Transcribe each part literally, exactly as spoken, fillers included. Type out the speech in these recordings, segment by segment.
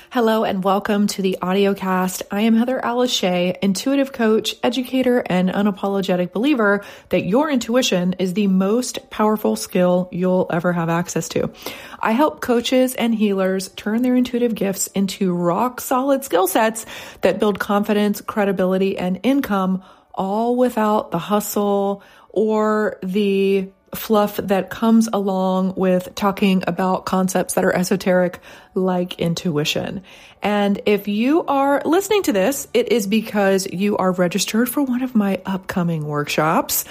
Hello and welcome to the AudioCast. I am Heather Alice Shea, intuitive coach, educator, and unapologetic believer that your intuition is the most powerful skill you'll ever have access to. I help coaches and healers turn their intuitive gifts into rock solid skill sets that build confidence, credibility, and income, all without the hustle or the fluff that comes along with talking about concepts that are esoteric like intuition. And if you are listening to this, it is because you are registered for one of my upcoming workshops,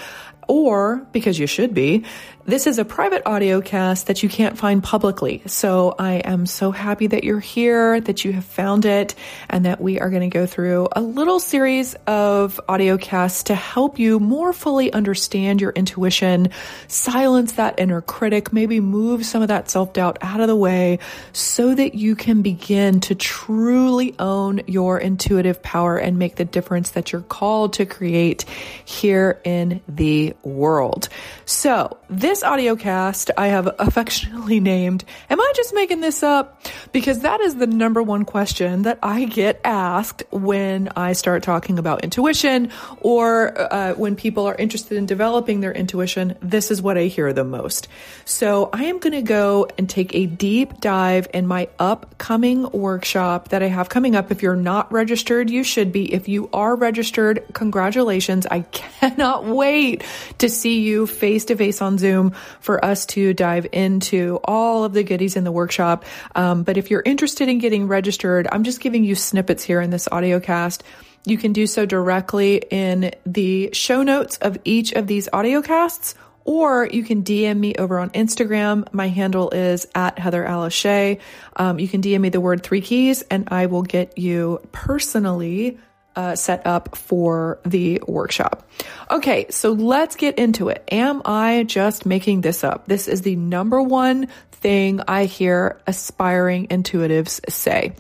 or because you should be. This is a private audio cast that you can't find publicly. So I am so happy that you're here, that you have found it, and that we are going to go through a little series of audio casts to help you more fully understand your intuition, silence that inner critic, maybe move some of that self-doubt out of the way so that you can begin to truly own your intuitive power and make the difference that you're called to create here in the world. So this audio cast I have affectionately named, am I just making this up? Because that is the number one question that I get asked when I start talking about intuition, or uh, when people are interested in developing their intuition. This is what I hear the most. So I am going to go and take a deep dive in my upcoming workshop that I have coming up. If you're not registered, you should be. If you are registered, congratulations. I cannot wait to see you face to face on Zoom for us to dive into all of the goodies in the workshop. Um, but if you're interested in getting registered, I'm just giving you snippets here in this audio cast. You can do so directly in the show notes of each of these audio casts, or you can D M me over on Instagram. My handle is at Heather Alice Shea. Um, you can D M me the word three keys and I will get you personally Uh, set up for the workshop. Okay, so let's get into it. Am I just making this up? This is the number one thing I hear aspiring intuitives say.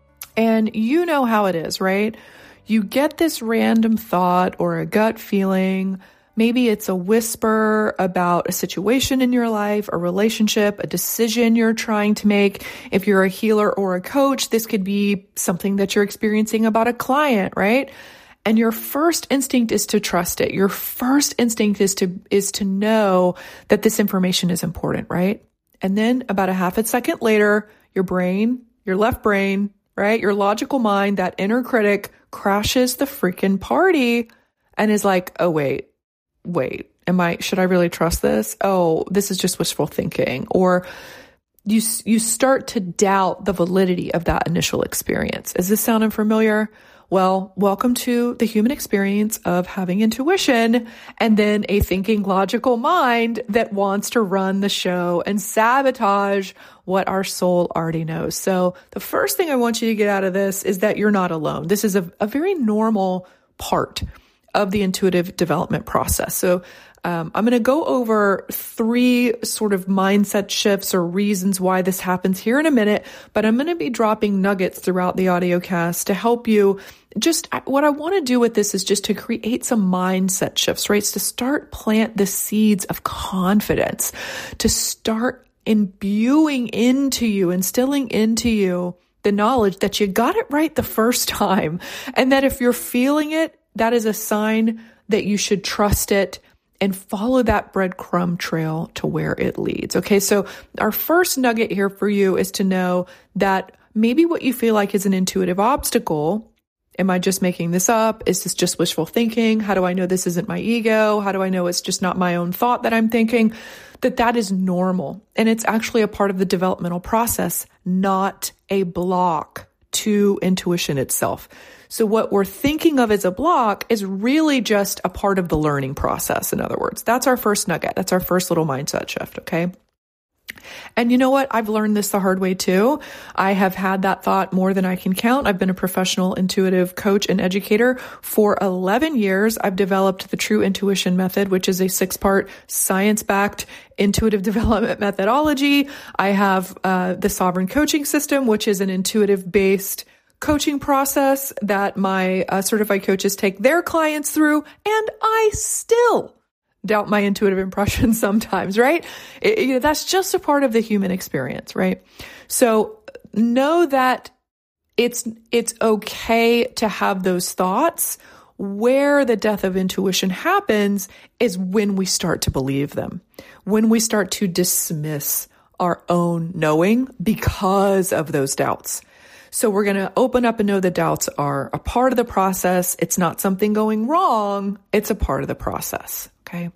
And you know how it is, right? You get this random thought or a gut feeling. Maybe it's a whisper about a situation in your life, a relationship, a decision you're trying to make. If you're a healer or a coach, this could be something that you're experiencing about a client, right? And your first instinct is to trust it. Your first instinct is to, is to know that this information is important, right? And then about a half a second later, your brain, your left brain, right? Your logical mind, that inner critic crashes the freaking party and is like, oh, wait. Wait, am I, should I really trust this? Oh, this is just wishful thinking. Or you, you start to doubt the validity of that initial experience. Is this sounding familiar? Well, welcome to the human experience of having intuition and then a thinking logical mind that wants to run the show and sabotage what our soul already knows. So the first thing I want you to get out of this is that you're not alone. This is a, a very normal part of the intuitive development process. So um, I'm going to go over three sort of mindset shifts or reasons why this happens here in a minute, but I'm going to be dropping nuggets throughout the audio cast to help you. Just what I want to do with this is just to create some mindset shifts, right? It's to start plant the seeds of confidence, to start imbuing into you, instilling into you the knowledge that you got it right the first time. And that if you're feeling it, that is a sign that you should trust it and follow that breadcrumb trail to where it leads. Okay, so our first nugget here for you is to know that maybe what you feel like is an intuitive obstacle. Am I just making this up? Is this just wishful thinking? How do I know this isn't my ego? How do I know it's just not my own thought that I'm thinking? That that is normal. And it's actually a part of the developmental process, not a block to intuition itself. So what we're thinking of as a block is really just a part of the learning process. In other words, that's our first nugget. That's our first little mindset shift. Okay. And you know what? I've learned this the hard way too. I have had that thought more than I can count. I've been a professional intuitive coach and educator for eleven years. I've developed the True Intuition Method, which is a six-part science-backed intuitive development methodology. I have uh, the Sovereign Coaching System, which is an intuitive-based coaching process that my uh, certified coaches take their clients through, and I still doubt my intuitive impression sometimes, right? It, you know, that's just a part of the human experience, right? So know that It's, it's okay to have those thoughts. Where the death of intuition happens is when we start to believe them, when we start to dismiss our own knowing because of those doubts. So we're going to open up and know the doubts are a part of the process. It's not something going wrong. It's a part of the process. Okay.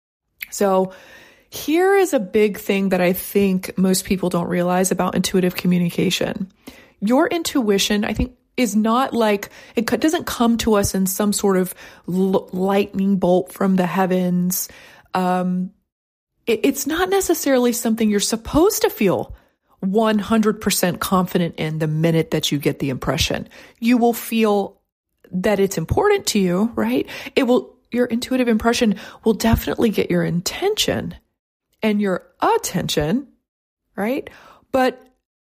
So here is a big thing that I think most people don't realize about intuitive communication. Your intuition, I think, is not like, it doesn't come to us in some sort of l- lightning bolt from the heavens. Um, it, it's not necessarily something you're supposed to feel one hundred percent confident in the minute that you get the impression. You will feel that it's important to you, right? It will, your intuitive impression will definitely get your intention and your attention, right? But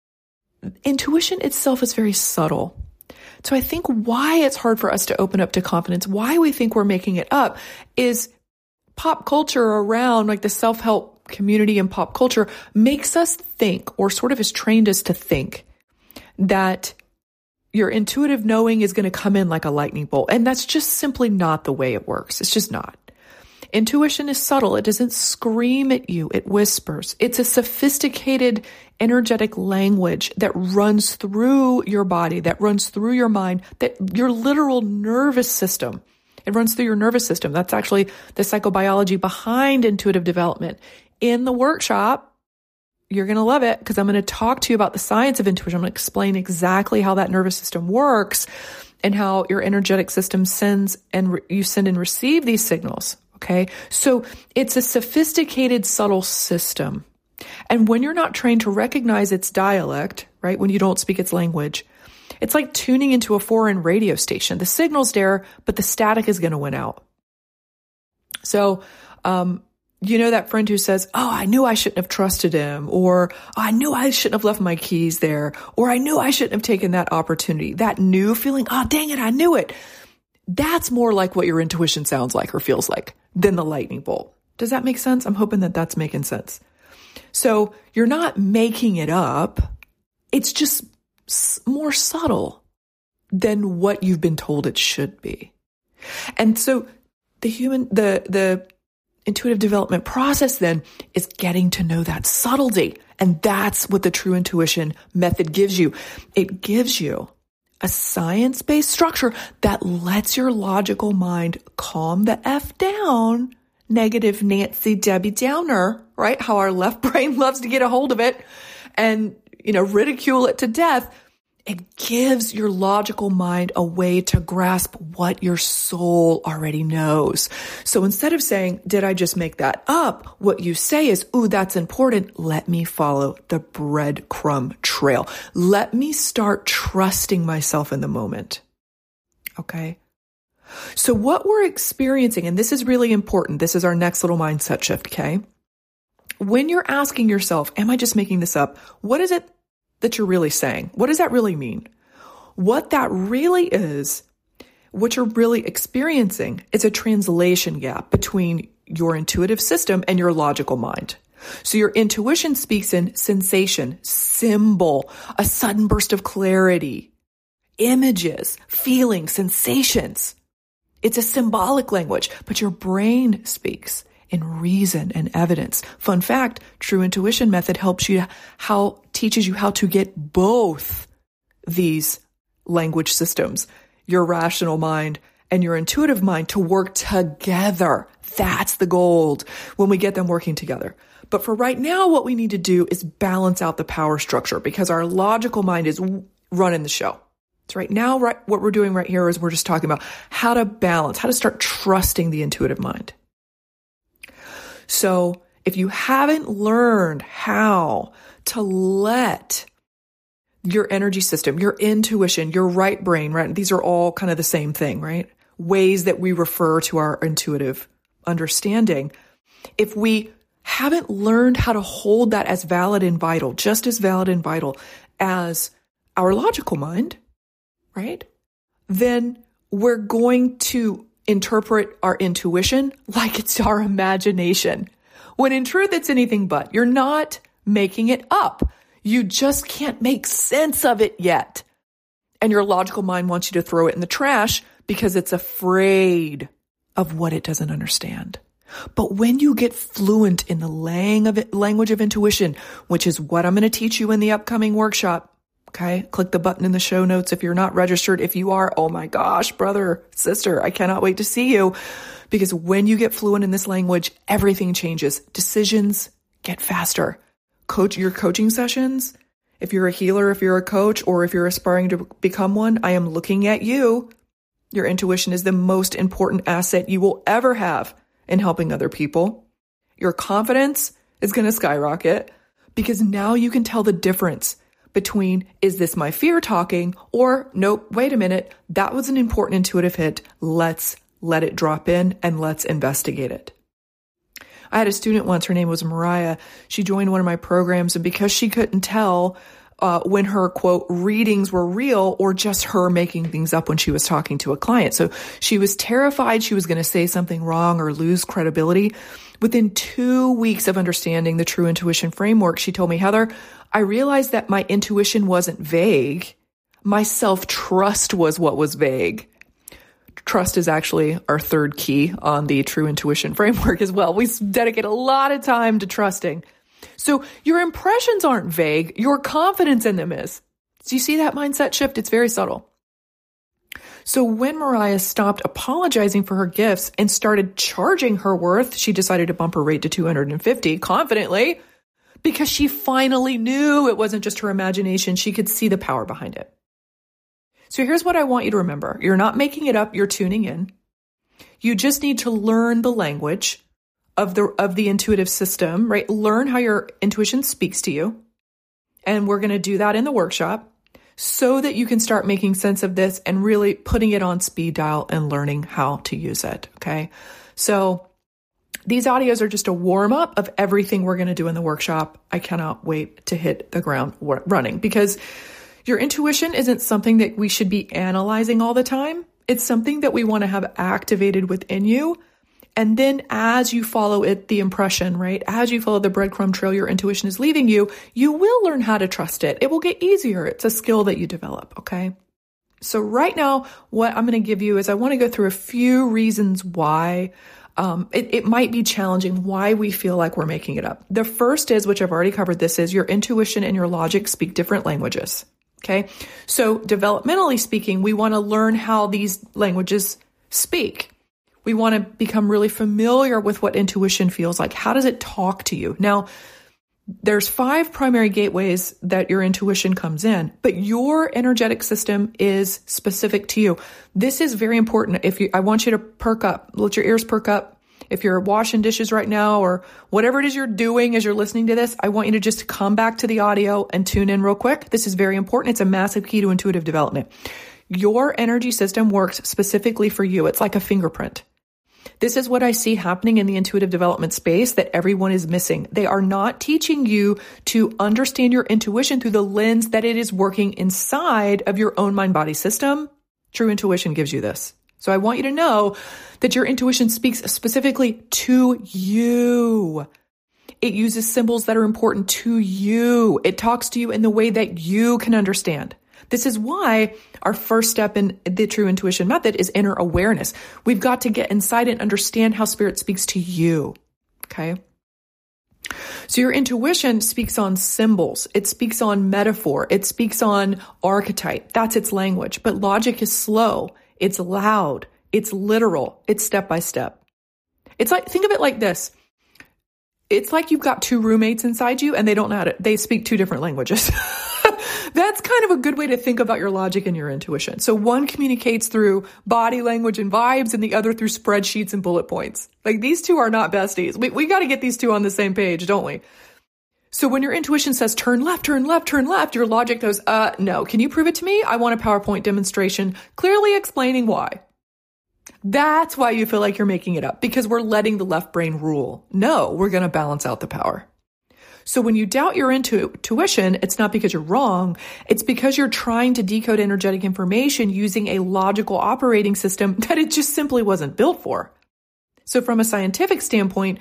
intuition itself is very subtle. So I think why it's hard for us to open up to confidence, why we think we're making it up, is pop culture around, like the self-help community and pop culture, makes us think, or sort of has trained us to think, that your intuitive knowing is going to come in like a lightning bolt. And that's just simply not the way it works. It's just not. Intuition is subtle. It doesn't scream at you. It whispers. It's a sophisticated, energetic language that runs through your body, that runs through your mind, that your literal nervous system. It runs through your nervous system. That's actually the psychobiology behind intuitive development. In the workshop, you're going to love it because I'm going to talk to you about the science of intuition. I'm going to explain exactly how that nervous system works and how your energetic system sends and re- you send and receive these signals. Okay. So it's a sophisticated, subtle system. And when you're not trained to recognize its dialect, right? When you don't speak its language, it's like tuning into a foreign radio station. The signal's there, but the static is going to win out. So, um, you know, that friend who says, oh, I knew I shouldn't have trusted him, or oh, I knew I shouldn't have left my keys there, or I knew I shouldn't have taken that opportunity. That new feeling, oh, dang it, I knew it. That's more like what your intuition sounds like or feels like than the lightning bolt. Does that make sense? I'm hoping that that's making sense. So you're not making it up. It's just more subtle than what you've been told it should be. And so the human, the, the intuitive development process then is getting to know that subtlety. And that's what the true intuition method gives you. It gives you a science-based structure that lets your logical mind calm the F down, negative Nancy Debbie Downer, right? How our left brain loves to get a hold of it and, you know, ridicule it to death. It gives your logical mind a way to grasp what your soul already knows. So instead of saying, did I just make that up? What you say is, ooh, that's important. Let me follow the breadcrumb trail. Let me start trusting myself in the moment. Okay. So what we're experiencing, and this is really important. This is our next little mindset shift. Okay. When you're asking yourself, am I just making this up? What is it that you're really saying? What does that really mean? What that really is, what you're really experiencing, is a translation gap between your intuitive system and your logical mind. So your intuition speaks in sensation, symbol, a sudden burst of clarity, images, feelings, sensations. It's a symbolic language, but your brain speaks in reason and evidence. Fun fact, True Intuition Method helps you how, teaches you how to get both these language systems, your rational mind and your intuitive mind, to work together. That's the gold when we get them working together. But for right now, what we need to do is balance out the power structure because our logical mind is running the show. So right now, right, what we're doing right here is we're just talking about how to balance, how to start trusting the intuitive mind. So if you haven't learned how to let your energy system, your intuition, your right brain, right? These are all kind of the same thing, right? Ways that we refer to our intuitive understanding. If we haven't learned how to hold that as valid and vital, just as valid and vital as our logical mind, right? Then we're going to interpret our intuition like it's our imagination, when in truth it's anything but. You're not making it up. You just can't make sense of it yet. And your logical mind wants you to throw it in the trash because it's afraid of what it doesn't understand. But when you get fluent in the language of intuition, which is what I'm going to teach you in the upcoming workshop, okay? Click the button in the show notes if you're not registered. If you are, oh my gosh, brother, sister, I cannot wait to see you. Because when you get fluent in this language, everything changes. Decisions get faster. Coach your coaching sessions. If you're a healer, if you're a coach, or if you're aspiring to become one, I am looking at you. Your intuition is the most important asset you will ever have in helping other people. Your confidence is going to skyrocket because now you can tell the difference between, is this my fear talking, or nope, wait a minute, that was an important intuitive hit. Let's let it drop in and let's investigate it. I had a student once, her name was Mariah. She joined one of my programs, and because she couldn't tell uh, when her, quote, readings were real or just her making things up when she was talking to a client. So she was terrified she was going to say something wrong or lose credibility. Within two weeks of understanding the True Intuition framework, she told me, Heather, I realized that my intuition wasn't vague. My self-trust was what was vague. Trust is actually our third key on the True Intuition framework as well. We dedicate a lot of time to trusting. So your impressions aren't vague. Your confidence in them is. Do you see that mindset shift? It's very subtle. So when Mariah stopped apologizing for her gifts and started charging her worth, she decided to bump her rate to two hundred fifty confidently because she finally knew it wasn't just her imagination. She could see the power behind it. So here's what I want you to remember. You're not making it up. You're tuning in. You just need to learn the language of the, of the intuitive system, right? Learn how your intuition speaks to you. And we're going to do that in the workshop so that you can start making sense of this and really putting it on speed dial and learning how to use it. Okay. So these audios are just a warm up of everything we're going to do in the workshop. I cannot wait to hit the ground running because your intuition isn't something that we should be analyzing all the time. It's something that we want to have activated within you. And then as you follow it, the impression, right? As you follow the breadcrumb trail your intuition is leaving you, you will learn how to trust it. It will get easier. It's a skill that you develop, okay? So right now, what I'm going to give you is I want to go through a few reasons why um, it, it might be challenging, why we feel like we're making it up. The first is, which I've already covered, this is your intuition and your logic speak different languages. Okay. So developmentally speaking, we want to learn how these languages speak. We want to become really familiar with what intuition feels like. How does it talk to you? Now, there's five primary gateways that your intuition comes in, but your energetic system is specific to you. This is very important. If you, I want you to perk up, let your ears perk up. If you're washing dishes right now or whatever it is you're doing as you're listening to this, I want you to just come back to the audio and tune in real quick. This is very important. It's a massive key to intuitive development. Your energy system works specifically for you. It's like a fingerprint. This is what I see happening in the intuitive development space that everyone is missing. They are not teaching you to understand your intuition through the lens that it is working inside of your own mind-body system. True Intuition gives you this. So I want you to know that your intuition speaks specifically to you. It uses symbols that are important to you. It talks to you in the way that you can understand. This is why our first step in the True Intuition method is inner awareness. We've got to get inside and understand how spirit speaks to you. Okay. So your intuition speaks on symbols. It speaks on metaphor. It speaks on archetype. That's its language. But logic is slow. It's loud. It's literal. It's step by step. It's like, think of it like this. It's like you've got two roommates inside you and they don't know how to, they speak two different languages. That's kind of a good way to think about your logic and your intuition. So one communicates through body language and vibes and the other through spreadsheets and bullet points. Like these two are not besties. We, we got to get these two on the same page, don't we? So when your intuition says turn left, turn left, turn left, your logic goes, uh, no, can you prove it to me? I want a PowerPoint demonstration clearly explaining why. That's why you feel like you're making it up, because we're letting the left brain rule. No, we're going to balance out the power. So when you doubt your intu- intuition, it's not because you're wrong. It's because you're trying to decode energetic information using a logical operating system that it just simply wasn't built for. So from a scientific standpoint,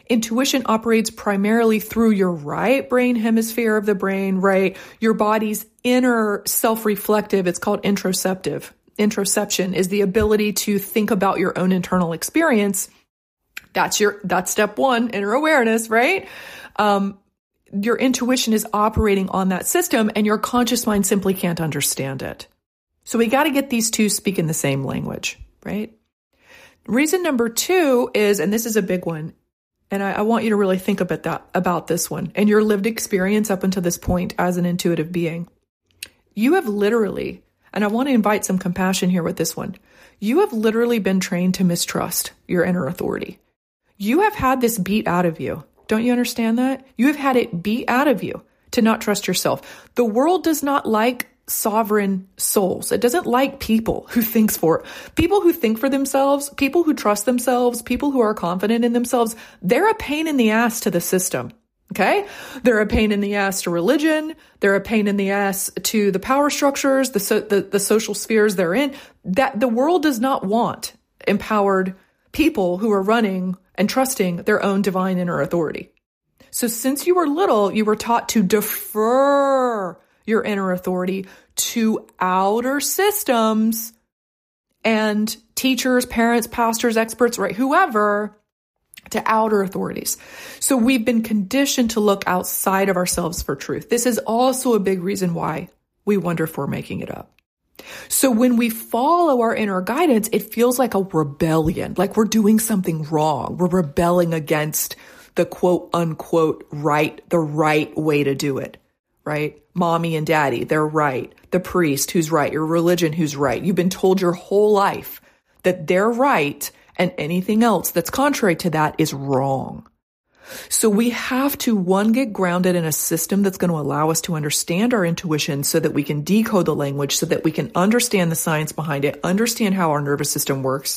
Intuition operates primarily through your right brain hemisphere of the brain, right? Your body's inner self-reflective. It's called introceptive. Introception is the ability to think about your own internal experience. That's your, that's step one, inner awareness, right? Um, your intuition is operating on that system and your conscious mind simply can't understand it. So we got to get these two speaking the same language, right? Reason number two is, and this is a big one, and I, I want you to really think about that, about this one and your lived experience up until this point as an intuitive being. You have literally, and I want to invite some compassion here with this one, you have literally been trained to mistrust your inner authority. You have had this beat out of you. Don't you understand that? You have had it beat out of you to not trust yourself. The world does not like sovereign souls. It doesn't like people who thinks for people who think for themselves, people who trust themselves, people who are confident in themselves. They're a pain in the ass to the system. Okay. They're a pain in the ass to religion. They're a pain in the ass to the power structures, the, so, the, the social spheres they're in. That the world does not want empowered people who are running and trusting their own divine inner authority. So since you were little, you were taught to defer your inner authority to outer systems and teachers, parents, pastors, experts, right? Whoever, to outer authorities. So we've been conditioned to look outside of ourselves for truth. This is also a big reason why we wonder if we're making it up. So when we follow our inner guidance, it feels like a rebellion, like we're doing something wrong. We're rebelling against the quote unquote right, the right way to do it, right? Mommy and daddy, they're right. The priest, who's right. Your religion, who's right. You've been told your whole life that they're right and anything else that's contrary to that is wrong. So we have to, one, get grounded in a system that's going to allow us to understand our intuition so that we can decode the language, so that we can understand the science behind it, understand how our nervous system works,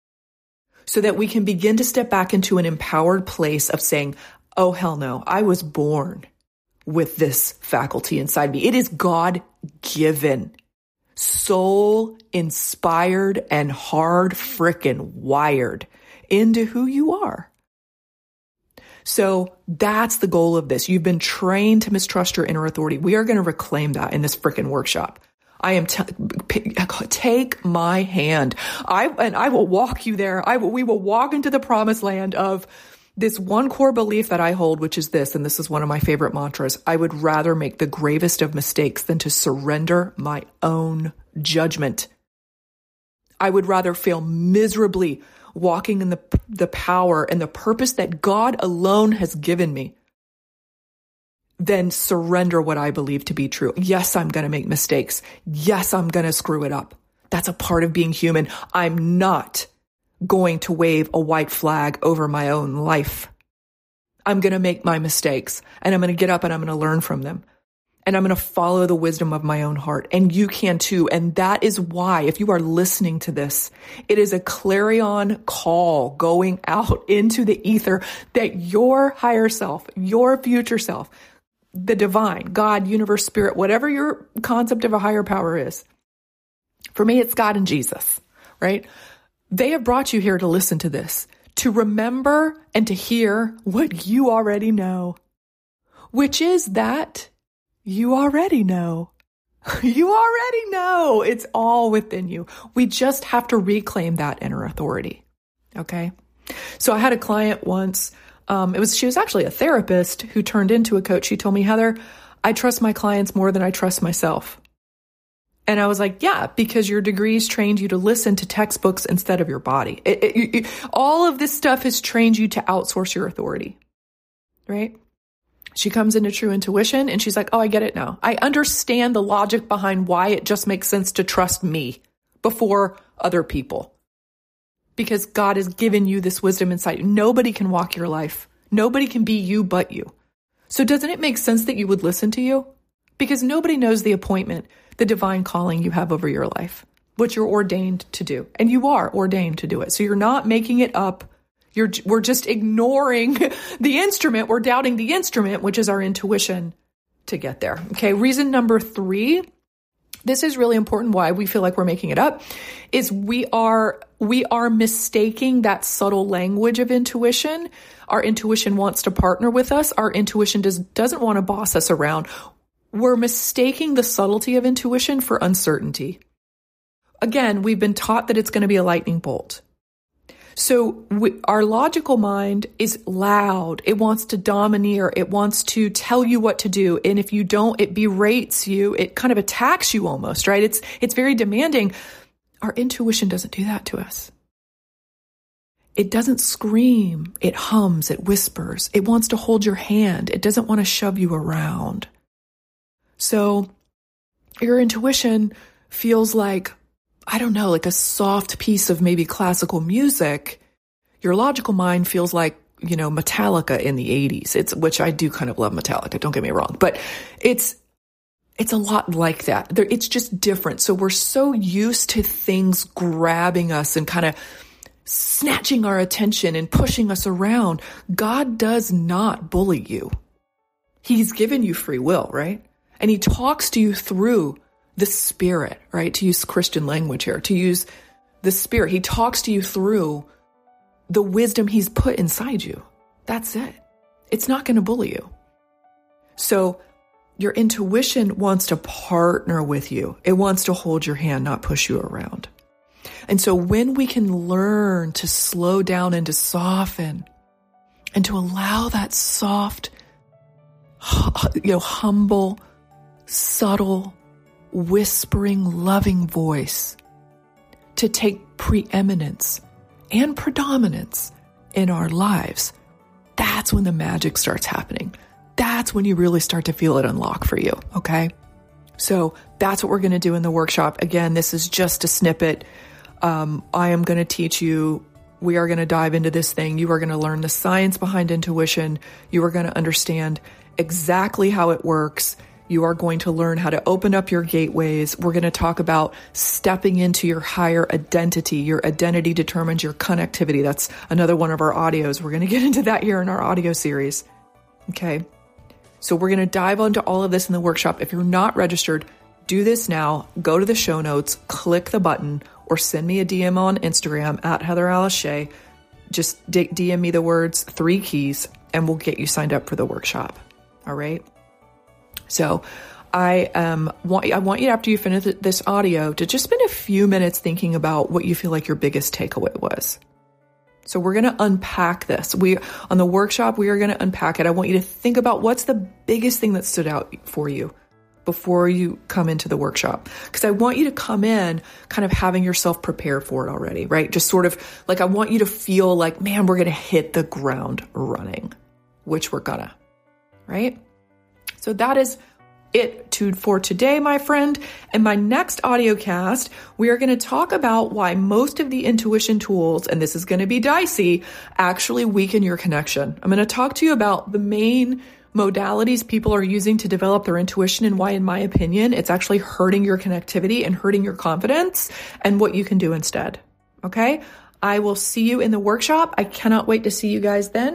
so that we can begin to step back into an empowered place of saying, oh, hell no, I was born with this faculty inside me. It is God-given, soul-inspired, and hard frickin' wired into who you are. So that's the goal of this. You've been trained to mistrust your inner authority. We are going to reclaim that in this frickin' workshop. I am, t- p- take my hand. I, and I will walk you there. I will, we will walk into the promised land of this one core belief that I hold, which is this, and this is one of my favorite mantras. I would rather make the gravest of mistakes than to surrender my own judgment. I would rather fail miserably walking in the, the power and the purpose that God alone has given me than surrender what I believe to be true. Yes, I'm going to make mistakes. Yes, I'm going to screw it up. That's a part of being human. I'm not going to wave a white flag over my own life. I'm going to make my mistakes and I'm going to get up and I'm going to learn from them. And I'm going to follow the wisdom of my own heart. And you can too. And that is why, if you are listening to this, it is a clarion call going out into the ether that your higher self, your future self, the divine, God, universe, spirit, whatever your concept of a higher power is. For me, it's God and Jesus, right? They have brought you here to listen to this, to remember and to hear what you already know, which is that you already know. You already know. It's all within you. We just have to reclaim that inner authority. Okay. So I had a client once. Um, it was, she was actually a therapist who turned into a coach. She told me, Heather, I trust my clients more than I trust myself. And I was like, yeah, because your degrees trained you to listen to textbooks instead of your body. It, it, it, all of this stuff has trained you to outsource your authority, right? She comes into true intuition and she's like, oh, I get it now. I understand the logic behind why it just makes sense to trust me before other people. Because God has given you this wisdom inside. Nobody can walk your life. Nobody can be you but you. So doesn't it make sense that you would listen to you? Because nobody knows the appointment, the divine calling you have over your life, what you're ordained to do. And you are ordained to do it. So you're not making it up. You're, we're just ignoring the instrument. We're doubting the instrument, which is our intuition to get there. Okay. Reason number three, this is really important why we feel like we're making it up, is we are we are mistaking that subtle language of intuition. Our intuition wants to partner with us. Our intuition does, doesn't want to boss us around. We're mistaking the subtlety of intuition for uncertainty. Again, we've been taught that it's going to be a lightning bolt. So we, our logical mind is loud. It wants to domineer. It wants to tell you what to do. And if you don't, it berates you. It kind of attacks you almost, right? It's, it's very demanding. Our intuition doesn't do that to us. It doesn't scream. It hums. It whispers. It wants to hold your hand. It doesn't want to shove you around. So your intuition feels like, I don't know, like a soft piece of maybe classical music. Your logical mind feels like, you know, Metallica in the eighties. It's, which I do kind of love Metallica, don't get me wrong, but it's, it's a lot like that. It's just different. So we're so used to things grabbing us and kind of snatching our attention and pushing us around. God does not bully you. He's given you free will, right? And he talks to you through the Spirit, right? To use Christian language here, to use the Spirit. He talks to you through the wisdom he's put inside you. That's it. It's not going to bully you. So your intuition wants to partner with you. It wants to hold your hand, not push you around. And so when we can learn to slow down and to soften and to allow that soft, you know, humble, subtle, whispering, loving voice to take preeminence and predominance in our lives, that's when the magic starts happening. That's when you really start to feel it unlock for you, okay? So that's what we're going to do in the workshop. Again, this is just a snippet. Um, I am going to teach you. We are going to dive into this thing. You are going to learn the science behind intuition. You are going to understand exactly how it works. You are going to learn how to open up your gateways. We're going to talk about stepping into your higher identity. Your identity determines your connectivity. That's another one of our audios. We're going to get into that here in our audio series. Okay. So we're going to dive into all of this in the workshop. If you're not registered, do this now. Go to the show notes, click the button, or send me a D M on Instagram at Heather Alice Shea. Just D M me the words three keys and we'll get you signed up for the workshop. All right. So I um want I want you, after you finish this audio, to just spend a few minutes thinking about what you feel like your biggest takeaway was. So we're going to unpack this. We on the workshop, we are going to unpack it. I want you to think about what's the biggest thing that stood out for you before you come into the workshop. Because I want you to come in kind of having yourself prepared for it already, right? Just sort of like, I want you to feel like, man, we're going to hit the ground running, which we're gonna, right? So that is it to, for today, my friend. In my next audio cast, we are going to talk about why most of the intuition tools, and this is going to be dicey, actually weaken your connection. I'm going to talk to you about the main modalities people are using to develop their intuition and why, in my opinion, it's actually hurting your connectivity and hurting your confidence and what you can do instead. Okay? I will see you in the workshop. I cannot wait to see you guys then.